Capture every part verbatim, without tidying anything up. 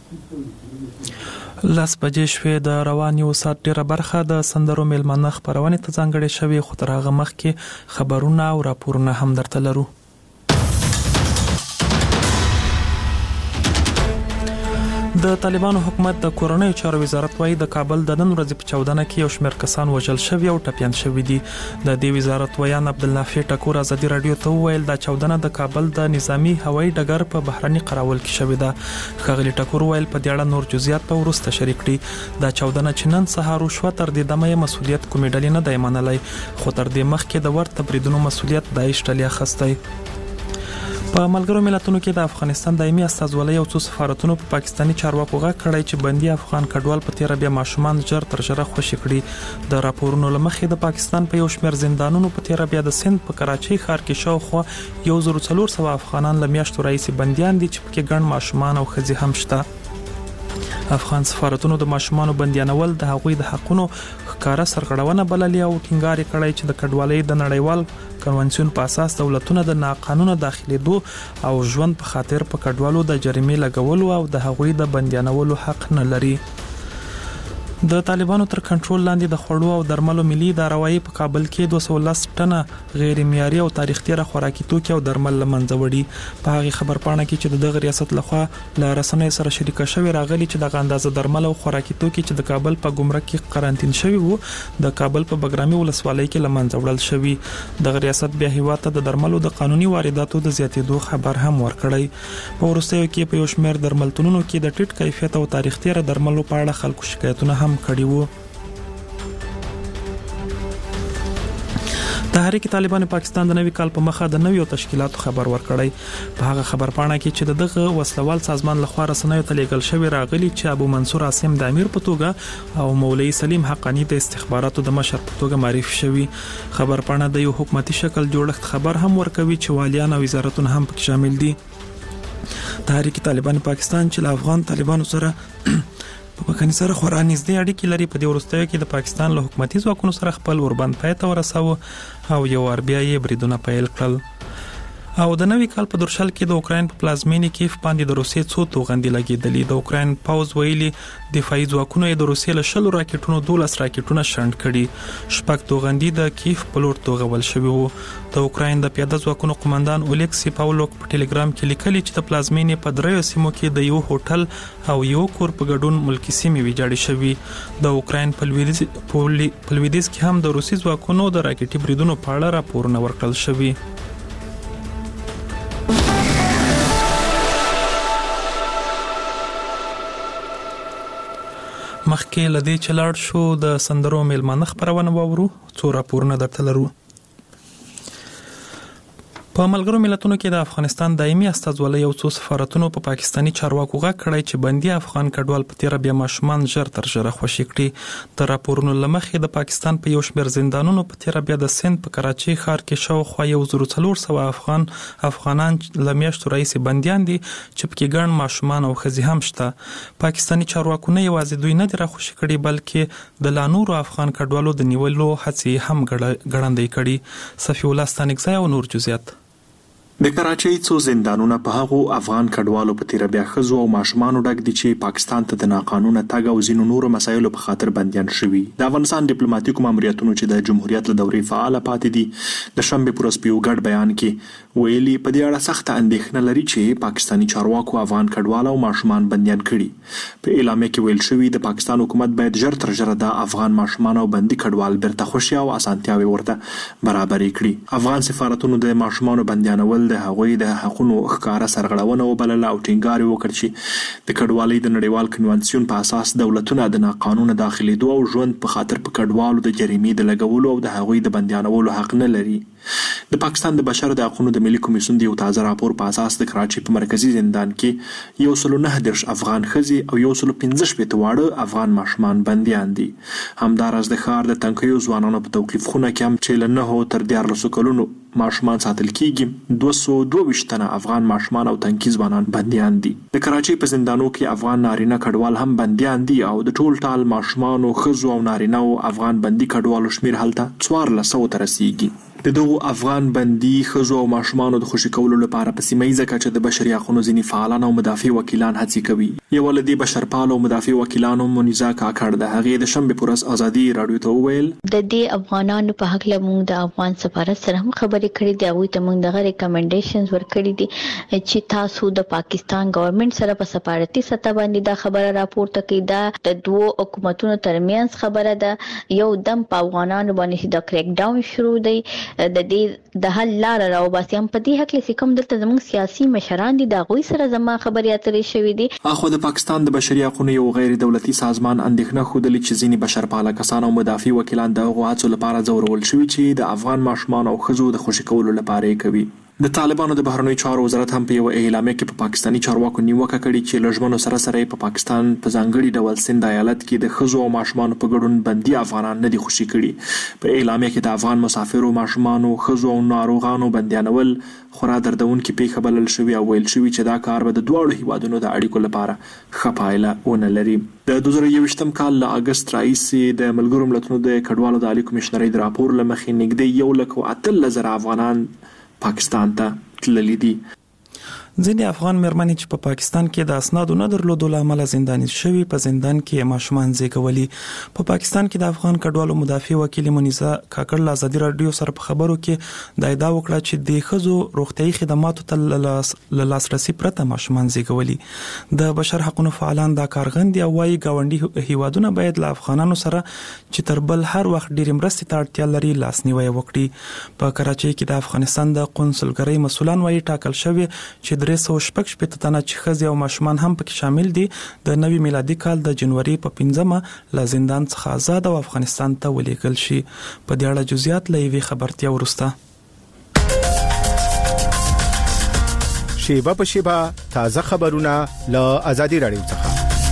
لاس بجې شوې د روان یو ساعت ډیره برخه د سندرو میلمانه خپرونې ته ځانګړې شوې، خو تر هغه مخکې خبرونه او راپورونه هم درته لرو. د طالبانو حکومت د کورنیو چارو وزارت وايي د کابل د نن ورځې په چاودنه کې یو شمېر کسان وژل شوي او ټپیان شوي دي. د دې وزارت ویان عبدالنافع ټکور ازادي رادیو ته وویل دا چاودنه د کابل د نظامی هوایي ډګر په بهرني قراول کې شوې ده. ښاغلي ټکور ویل په دې اړه نور جزئیات په وروسته شریک کړي. دا چاودنه چې نن سهار وشوه تر دې دمه یې مسؤلیت کومې ډلې نه دی منلی، خو تر دې مخکې د ورته بریدونو مسؤلیت داعش ډلې اخیستی. په ملګرو ملتونو کې د افغانستان دایمي استازولۍ او څو سفارتونو په پا پاکستاني چارواکو غږ کړی چې بندي افغان کډوال په تیره بیا ماشومان ژر تر ژره خوشي کړي. د راپورونو له مخې د پاکستان په یو شمېر زندانونو په تیره بیا د سند په کراچۍ ښار کې شاوخوا یو زر څلور سوه افغانان له میاشتو راهیسې بندیان دي چې پکې ګڼ ماشومان او ښځې هم شته. افغان سفارتونو د ماشومانو بندیانول د هغوی د حقونو ښکاره سرغړونه بللې او ټینګار یې کړی چې د کډوالۍ د نړیوال کنونسیون په اساس دولتونه د ناقانونه داخلېدو او ژوند په خاطر په کډوالو د جریمې لګولو او د هغوی د بندیانولو حق نه لري. د طالبانو تر کنټرول لاندې د خوړو او درملو ملي اداره وايي په کابل کې دوه سوه لس ټنه غیر معیاري او تاریخ تیره خوراکي توکي او درمل له منځه وړي. په هغې خبرپاڼه کې چې د دغه ریاست لخوا له رسنیو سره شریکه شوې راغلي چې دغه اندازه درمل او خوراکي توکي چې د کابل په ګمرک کې قرنطین شوي وو د کابل په بګرامي ولسوالۍ کې له منځه وړل شوي. دغه ریاست بیا هیواد ته د درملو د قانوني وارداتو د زیاتېدو خبر هم ورکړی. په وروستیو کې په یو شمېر درملتونونو کې د ټیټ کیفیت او تاریخ تیره درملو په اړه خلکو شکایتونه هم کړي وو. تحریک طالبان پاکستان د نوي کال په مخه د نویو تشکیلاتو خبر ورکړی. په هغه خبرپاڼه کې چې دغه وسلوال سازمان لخوا رسنیو ته لیږل شوی راغلی چې ابو منصور عاصم د امیر په توګه او مولوی سلیم حقانی د استخباراتو د مشر په توګه معرفي شوی. خبرپاڼه د یو حکومتي شکل جوړښت خبر هم ورکوي چې والیان او وزارتونه هم پکې شامل دي. تحریک طالبان پاکستان چې له افغان طالبانو سره په مکني سره خورا نږدې اړیکې لري په دې وروستیو کې د پاکستان له حکومتي ځواکونو سره خپل وربند پای ته ورساوه او یو وار بیا یې بریدونه پیل کړل. او د نوي کال په درشل کې د اوکراین په پلازمینې کیف باندې د روسیې څو توغندي لګېدلي. د اوکراین پوز ویلي دفاعي ځواکونو یې د روسیې له شلو راکټونو دولس راکټونه شنډ کړي. شپږ توغندي د کیف په لور توغول شوي وو. د اوکراین د پیاده ځواکونو قومندان اولیکسی پاولوک په ټلګرام کې لیکلي چې د پلازمینې په دریو سیمو کې د یو هوټل او یو کور په ګډون ملکي سیمې ویجاړې شوي. د اوکراین په لویدیځ کې هم د روسي ځواکونو د راکټي بریدونو په اړه راپورونه ورکړل شوي. مخکې له دې چې لاړ شو د سندرو میلمانه خپرونه واورو، څو راپورونه درته لرو. په ملګرو ملتونو کې د افغانستان دایمي استازولۍ او څو سفارتونو په پا پاکستاني چارواکو غږ کړی چې بندي افغان کډوال په تیره بیا ماشومان ژر تر ژره خوشي کړي. د راپورونو له مخې د پاکستان په یو شمېر زندانونو په تیره بیا د سند په کراچۍ ښار کې شاوخوا یو زر څلور سوه افغان افغانان له میاشتو راهیسې بندیان دي چې پکې ګڼ ماشومان او ښځې هم شته. پاکستاني چارواکو نه یوازې دوی نه دي راخوشي کړي بلکې د لا نورو افغان کډوالو د نیولو هڅې هم ګړندۍ کړي. صفي الله ستانکزی او نور جزئیات. د کراچۍ څو زندانونه په هغو افغان کډوالو په تیره بیا ښځو او ماشومانو ډک دي چې پاکستان ته د ناقانونه تګ او ځینو نورو مسایلو په خاطر بندیان شوي. د افغانستان ډیپلوماټیکو ماموریتونو چې د جمهوریت له دورې فعاله پاتې دي د شنبې په ورځ په یو ګډ بیان کې ویلي په دې اړه سخته اندېښنه لري چې پاکستاني چارواکو افغان کډوال او ماشومان بندیان کړي. په اعلامیه کې ویل شوي د پاکستان حکومت باید ژر تر ژره د افغان ماشومان او بندي کډوال بیرته خوشي او اسانتیاوې ورته برابرې کړي. افغان سفارتونو د ماشومانو بندیانول د هغوی د حقونو ښکاره سرغړونه وبلله او ټینګار یې وکړ چې د کډوالۍ د نړیوال کنونسیون په اساس دولتونه د ناقانونه داخلېدو او ژوند په خاطر په کډوالو د جریمې د لګولو او د هغوی د بندیانولو حق نه لري. د پاکستان د بشر د حقونو د ملي کمیسیون د یو تازه راپور په اساس د کراچۍ په مرکزي زندان کې یو سلو نهه دېرش افغان ښځې او یو سلو پنځه شپېته واړه افغان ماشومان بندیان دي. همداراز د ښار د تنکیو ځوانانو په توقیف خونه کې هم چې له نهو تر دیارلسو کلونو ماشومان ساتل کیږي دوه سوه دوه ویشت تنه افغان ماشومان او تنکي ځوانان بندیان دي. د کراچۍ په زندانو کې افغان نارینه کډوال هم بندیان دي او د ټول ټال ماشومانو ښځو او نارینهو افغان بندي کډوالو شمیر هلته څوارلس سوو ته رسیږي. د دغو افغان بندي ښځو او ماشومانو د خوشي کولو لپاره په سیمه ییزه کچه د بشري حقونو ځینې فعالان او مدافع وکیلان هڅې کوي. یو ولدي بشرپال او مدافع وکیلانو مونیزا کاکړ د هغې د شنبې پر ورځ ازادي رادیو ته وویل د دې افغانانو په حق له موږ د افغان سفارت سره هم خبرې کړې دي، هغوی ته موږ دغه ریکمنډیشنز ورکړي دي چې تاسو د پاکستان ګورنمنت سره په سفارتي سطح باندې دا خبره راپورته کړئ. دا د دوه حکومتونو ترمنځ خبره ده، یو دم په افغانانو باندې د کریک ډاون شروع دی، د دې د حل لار راوباسي. هم په دې حق له کوم دلته زموږ سیاسي مشران دي، دا غوي سره زما خبرې اترې شوې دي. اخو د پاکستان د بشري حقوقو یو غیر دولتي سازمان اندېښنه خوده چې ځینې بشرپاله کسان او مدافع وکیلان د هغو هڅو لپاره ځورول شوي چې د افغان ماشومان او ښځو د خوشي کولو لپاره یې کوي. د طالبانو د بهرنیو چارو وزارت هم په یو اعلامیه کې په پاکستاني چارواکو نیوکه کړې چې له ژمنو سره سره په پاکستان په ځانګړي ډول سند ایالت کې د ښځو او ماشومانو په ګډون بندي افغانان نه دي خوشي کړي. په اعلامیه کې د افغان مسافرو، ماشومانو، ښځو او ناروغانو بندیانول خورا دردونکې پیښه بلل شوې او ویل شوي چې دا کار به د دواړو هیوادونو د اړیکو لپاره ښه پایله ونه لري. د دوه زره یوویشتم کال له اګست راهیسې د ملګرو ملتونو د کډوالو د عالی کمیشنرۍ د راپور له مخې نږدې یو لک او اتلس زره افغانان پاکستان ته تللي دي. ځینې افغان مېرمنې چې په پاکستان کې د اسنادو نه درلودو له امله زنداني شوي په زندان کې ماشومان زیږولي. په پاکستان کې د افغان کډوالو مدافع وکیل مونیزا کاکړ له ازادي رادیو سره په خبرو کې د ادعا وکړه چې د ښځو روغتیايي خدماتو ته له لاسرسي پرته ماشومان زیږولي. د بشر حقوقو فعالان دا کارغندي او وايي ګاونډي هیوادونه باید له افغانانو سره چې تر بل هر وخت ډېرې مرستې ته اړتیا لري لاسنیوي وکړي. په کراچۍ کې د افغانستان د قونسلګرۍ مسؤلان وايي ټاکل شوی چې درې سوه شپږ شپېته تنه چې ښځې او ماشومان هم پکې شامل دي د نوي میلادي کال د جنوري په پنځمه له زندان څخه آزاد او افغانستان ته ولېږل شي. په دې اړه جزئیات له یوې خبرتیا وروسته. شیبه په شیبه تازه خبرونه له ازادي رادیو څخه.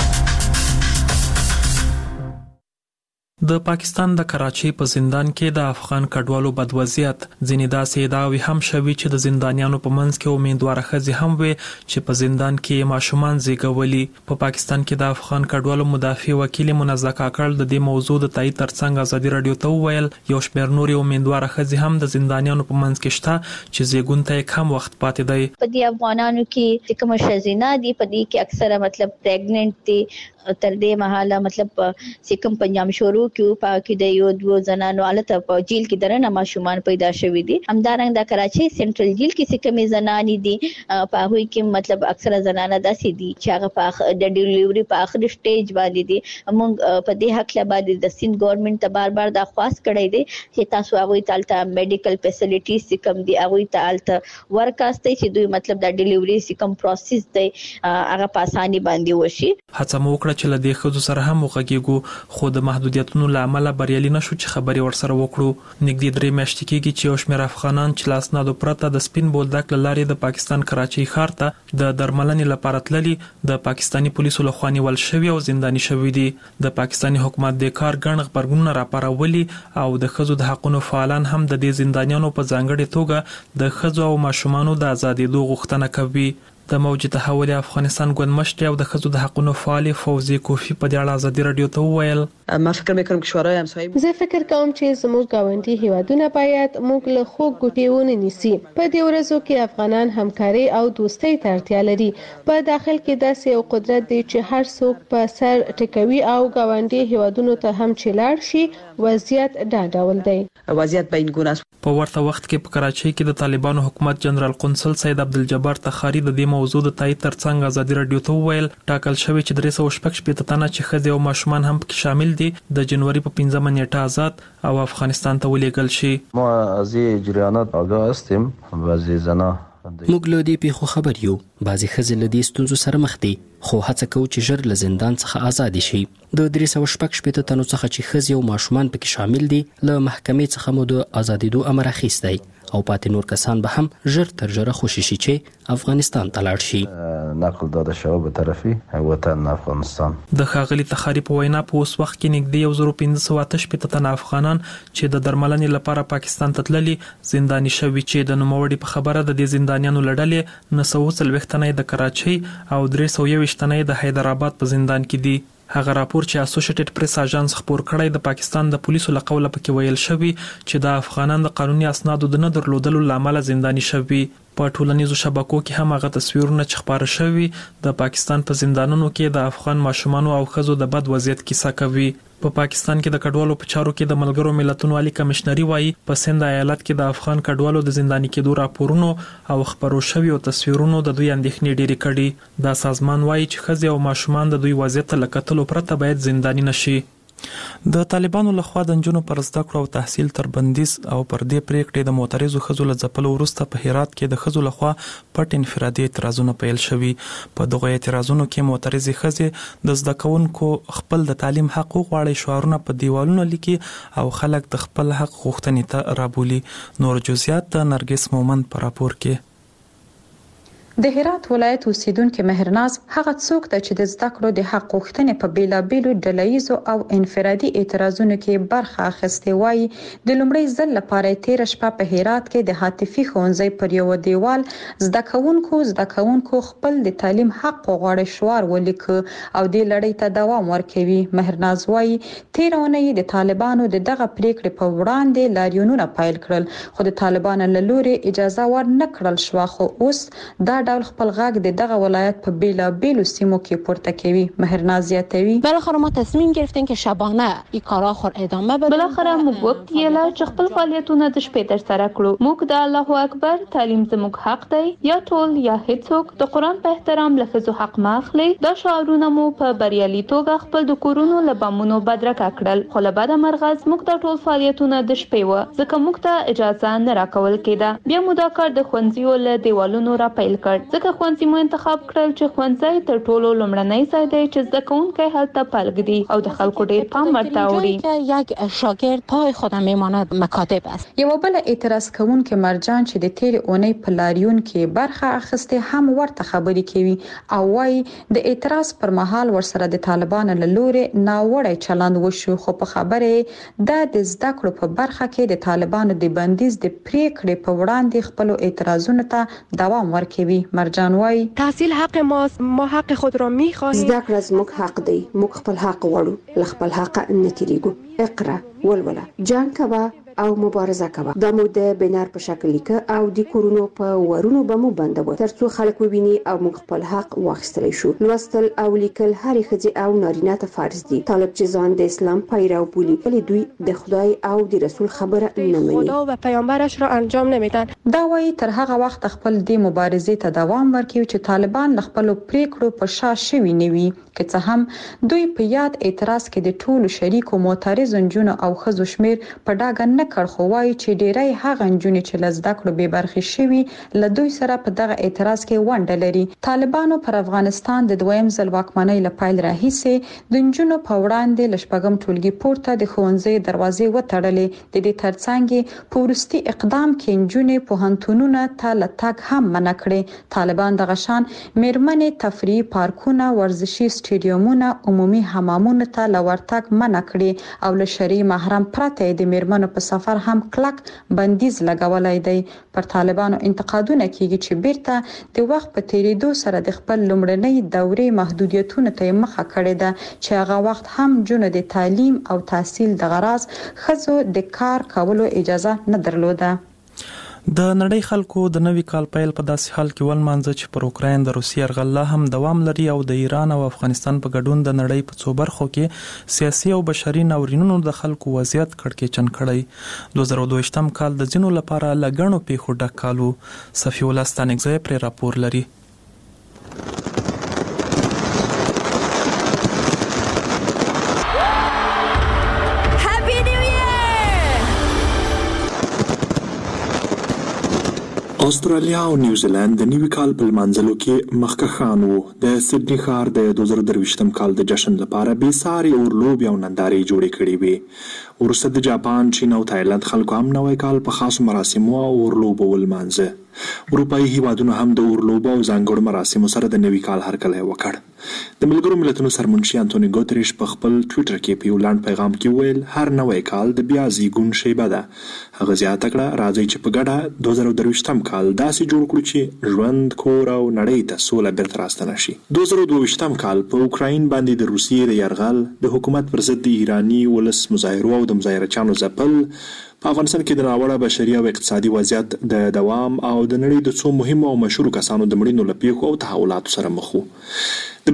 د پاکستان د کراچۍ په زندان کې د افغان کډوالو بد وضعیت. ځینې داسې ادعاوې هم شوي چې د زندانیانو په منځ کې امیدواره ښځې هم وي چې په زندان کې ماشومان زیږولي. په پاکستان کې د افغان کډوالو مدافع وکیل مونیزا کاکړ د دې موضوع د تایید ترڅنګ ازادي رادیو ته وویل یو شمېر نورې امیدواره ښځې هم د زندانیانو په منځ کې شته چې زیږون ته یې کم وخت پاتې دی. په دې افغانانو کې چې کوم ښځینه دي په دې کې اکثره مطلب پریګننټ دي تر دې مهاله مطلب چې کوم پنځم شروع کیو پاکي د یو دوه زنانو الته په جیل کې درنه ماشومان پیدا شوي دي. همدارنګ د کراچۍ سنټرل جیل کې چې کومې زنانې دي په هغوی کې مطلب اکثره زنانه داسې دي چې هغه په د ډیلیوري په اخر سټیج باندې دي. موږ په دې حق له باندې د سند ګورنمنت ته بار بار درخواست کړی دی چې تاسو هغوی ته الته میډیکل فیسیلیټیز چې کوم دي هغوی ته الته ورکاستئ چې دوی مطلب د ډیلیوري چې کوم پروسس دی هغه په اساني باندې وشي. هڅه مو وکړه چې له دې ښځو سره هم وغږیږو خو د محدودیتونو له امله بریالي نشو چې خبرې ورسره وکړو. نږدې درې میاشتې کېږي چې یو شمېر افغانان چې له اسنادو پرته د سپین بولدک له لارې د پاکستان کراچۍ ښار ته د درملنې لپاره تللي د پاکستاني پولیسو لخوا نیول شوي او زنداني شوي دي. د پاکستاني حکومت د کار ګڼ غبرګونونه راپارولي او د ښځو د حقوقو فعالان هم د دې زندانیانو په ځانګړې توګه د ښځو او ماشومانو د ازادېدو غوښتنه کوي. د موج تحول افغانستان ګوندمشر او د ښځو د حقوقو فعال فوزي کوفی په دې اړه ازادي رادیو ته وویل ما فکر میکنم که شورای همسایه زه فکر کوم چې زموږ ګاونډي هیوادونه باید موږ له خوږ ګوتې ونه نیسي. په دې ورځو کې افغانان همکاري او دوستۍ ته اړتیا لري. په داخل کې داسې یو قدرت دی چې هر څوک په سر ټکوي او ګاونډي هیوادونو ته هم چې لاړ شي وضعیت دا ډول دی. وضعیت به این گونه است. په ورته وخت کې په کراچۍ کې د طالبانو حکومت جنرال قونسل سید عبدالجبار تخاری د دې موضوع د تایید ترڅنګ ازادي رادیو ته وویل ټاکل شوی چې درې سوه شپږ شپېته تنه چې ښځې او ماشومان هم پکې شامل دي د جنوري په پنځمه نیټه آزاد او افغانستان ته ولېږل شي. ما از این جریانات آگاه هستیم. بعضی زنان موږ له دې پیښو خبر یو. بعضې ښځې له دې ستونزو سره مخ دي خو هڅه کوو چې ژر له زندان څخه آزاد شي. د درې سوه شپږ شپېته تنو څخه چې ښځې او ماشومان پکې شامل دي له محکمې څخه مو د آزادېدو امر اخیستی او پاتې نور کسان به هم ژر تر ژره خوشي شي چې افغانستان ته لاړ شي. نقل داده شوه به طرفی وطن افغانستان. د ښاغلي تخاری په وینا په اوس وخت کې نږدې یو زر پنځه سوه اته شپېته تنه افغانان چې د درملنې لپاره پاکستان ته تللي زنداني شوي چې د نوموړي په خبره د دې زندانیانو له ډلې نهه سوه څلوېښت تنه د کراچۍ او درې سوه یوویشت تنه د حیدرآباد په زندان کې دي. هغه راپور چې اسوسییټډ پریس اژانس خپور کړی د پاکستان د پولیسو له قوله پکې ویل شوی چې د افغانان د قانوني اسنادو د نه درلودلو له امله زنداني شوي. په ټولنیزو شبکو کې هم هغه تصویرونه چې خپاره شوي د پاکستان په زندانونو کې د افغان ماشومانو او ښځو د بد وضعیت کیسه کوي. په پا پاکستان کې د کډوالو په چارو کې د ملګرو ملتونو عالی کمشنري وایي په سند ایالت کې د افغان کډوالو د زنداني کېدو راپورونو او خبرو شویو تصویرونو د دوی اندېښنې ډېرې کړي. دا سازمان وایي چې ښځې او ماشومان د دوی وضعیت له کتلو پرته باید زنداني نشي. د طالبانو لخوا د نجونو پر زده کړو او تحصیل تر بندیز او پر دې پریکړې د معترضو ښځو له ځپلو وروسته په هرات کې د ښځو لخوا پټ انفرادي اعتراضونه پیل شوي. په دغو اعتراضونو کې معترضې ښځې د زده کوونکو خپل د تعلیم حق وغواړي شعارونه په دیوالونو لیکي او خلک د خپل حق غوښتنې ته رابولي. نور جزئیات د نرګس مومند په راپور کې. د هرات ولایت اوسیدونکو مهرناز هغه څوک د چې د زده کړو د حق غوښتنې په بیلابیلو ډلهیزو او انفرادي اعتراضونو کې برخه اخیستې وایي د لومړي ځل لپاره تیر شپه په هرات کې د هاتفي ښوونځي پر یو دیوال زده کوونکو زده کوونکو خپل د تعلیم حق غواړي شعار ولیک او د لړۍ ته دوام ورکوي. مهرناز وایي تیر اونۍ د طالبانو د دغه پریکړې په وړاندې لاریونونه پیل کړل خو د طالبانو له لوري اجازه ور نه کړل شو خو اوس دا ډول خپل غږ د دغه ولایت په بیلابیلو سیمو کې پورته کوي. مهرناز یاتوي بالاخره ما تصمیم گرفتیم که شبانه این کارا خور ادامه بدیم. بالاخره موږ وکړل چې خپل فعالیتونه د شپې تر سره کړو. موږ د الله اکبر تعلیم زموږ حق دی یا ټول یا هیڅوک د قران په احترام لفظ حق ماخلي. دا شعارونه مو په بریالي توګه خپل د کورونو لبامونو بدرګه کړل خو له بده مرغه موږ د ټول فعالیتونه د شپې و ځکه موږ ته اجازه نه راکول کېده. بیا موږ دا کار د ښوونځیو له دیوالونو را پیل کړ ځکه ښوونځي مو انتخاب کړل چې ښوونځي تر ټولو لومړنی ځای دی چې زده کوونکي هلته پلګ دي او د خلکو ډېر پام ورته وړي. یک شاگرد پای خودم میماند مکاتب است. یو بل اعتراض کوونکي مرجان چې د تیر اونۍ په لاریون کې برخه اخیسته هم ورته خبرې کوي او وايي د اعتراض پر مهال ورسره د طالبانو له لوري ناوړه چلند وشو خو په خبره د زده کړو په برخه کې د طالبانو د بندیز د پریکړې په وړاندې خپل اعتراضونو ته دوام ورکوي. مرجان وايي تحصیل حق ماست، ما حق خود را می‌خواهیم. زده کړه زموږ حق دی، موږ خپل حق غواړو، له خپل حق نه تیریږو. اقرا ولوله جنگ کوه او مبارزه کوه. دا مو د بنر په شکل لیکه او د کورونو په ورونو به مو بندو ترڅو خلک وویني او موږ خپل حق واخیستلی شو. لوستل او لیکل هر ښځې او نارینه ته فرض دي. طالب چې ځان د اسلام پیرو بولي ولی دوی د خدای او د رسول خبره نه مني. خدا و پیامبرش را انجام نمیدن. دا وایي تر هغه وخت خپل د مبارزې ته دوام ورکوي چې طالبان خپل پریکړو په شا شوي نه وي که څه هم دوی په یاد اعتراض کې د ټولو شریکو معترض نجونو او ښځو شمیر په ډاګه نه کړ خو وایي چې ډیری هغه نجونې چې له زده کړو بې برخې شوي له دوی سره په دغه اعتراض کې ونډه لري. طالبانو پر افغانستان د دویم ځل واکمنۍ له پیل راهیسې د نجونو په وړاندې له شپږم ټولګي پورته د ښوونځي دروازې وتړلې. د دې ترڅنګ په وروستي اقدام کې نجونې پوهنتونونو ته له تګ هم منع کړې. طالبان دغه شان میرمنې تفریحي پارکونه ورزشي سټیډیومونه عمومي حمامونو ته له ورتګ منع کړې او له شرعي محرم پرته د میرمنو په سفر هم کلک بندیز لګولای دی. پر طالبانو انتقادونه کیږي چې بیرته د وخت په تیریدو سره د خپل لومړنۍ دورې محدودیتونو ته مخه کړې ده چې هغه وخت هم جنو د تعلیم او تحصیل د غرض خزو د کار کولو اجازه نه درلوده. د نړۍ خلکو د نوي کال پیل په داسې حال کې ولمانځه چې پر اوکراین د روسیې یرغل هم دوام لري او د ایران او افغانستان په ګډون د نړۍ په څو برخو کې سیاسي او بشري ناورینونو د خلکو وضعیت کړکېچن کړی. دوه زره دوه ویشتم کال د ځینو لپاره له ګڼو پیښو ډک کال و. صفي الله ستانکزی پرې راپور لري. استرالیا او نیوزیلند د نوي کال په لمانځلو کې مخکښان وو. د سډني ښار د دوه زره درویشتم کال د جشن لپاره بې ساري اورلوبې او نندارې جوړې کړې وې. وروسته د جاپان، چین او تایلند خلکو هم نوی کال په خاصو مراسمو او اورلوبو ولمانځه. اروپایي هیوادونو هم د اورلوبو او ځانګړو مراسمو سره د نوي کال هرکلی وکړ. د ملګرو ملتونو سرمنشي انټونی ګوتریش په خپل ټویټر کې په یو لنډ پیغام کې ویل هر نوی کال د بیا زیږون شیبه ده. هغه زیاته کړه راځئ چې په ګډه دوه زره درویشتم کال داسې جوړ کړو چې ژوند، کور او نړۍ ته سوله بیرته راستنه شي. دوه زره دوه ویشتم کال په اوکراین باندې د روسیې د یرغل، د حکومت پر ضد د ایراني ولس مظاهرو او د مظاهرچیانو ځپل په افغانستان کې د ناوړه بشري او اقتصادي وضعیت د دوام او د نړۍ د څو مهمو او مشهورو کسانو د مړینو له پیښو او تحولاتو سره مخ وو.